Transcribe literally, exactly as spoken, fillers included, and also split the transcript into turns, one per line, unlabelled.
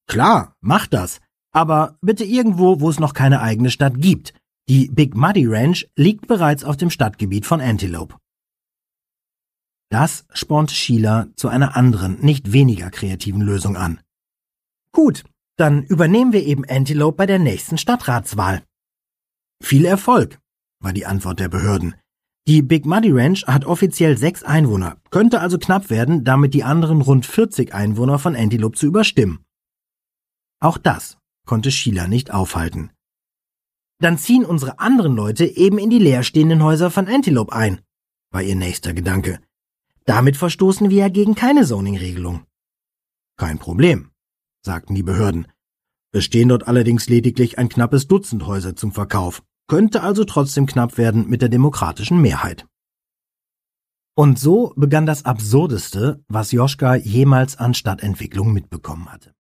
Klar, macht das. Aber bitte irgendwo, wo es noch keine eigene Stadt gibt. Die Big Muddy Ranch liegt bereits auf dem Stadtgebiet von Antelope. Das spornte Sheila zu einer anderen, nicht weniger kreativen Lösung an. Gut, dann übernehmen wir eben Antelope bei der nächsten Stadtratswahl. Viel Erfolg, war die Antwort der Behörden. Die Big Muddy Ranch hat offiziell sechs Einwohner, könnte also knapp werden, damit die anderen rund vierzig Einwohner von Antelope zu überstimmen. Auch das konnte Sheila nicht aufhalten. Dann ziehen unsere anderen Leute eben in die leerstehenden Häuser von Antelope ein, war ihr nächster Gedanke. Damit verstoßen wir ja gegen keine Zoning-Regelung. Kein Problem, sagten die Behörden. Es stehen dort allerdings lediglich ein knappes Dutzend Häuser zum Verkauf, könnte also trotzdem knapp werden mit der demokratischen Mehrheit. Und so begann das Absurdeste, was Joschka jemals an Stadtentwicklung mitbekommen hatte.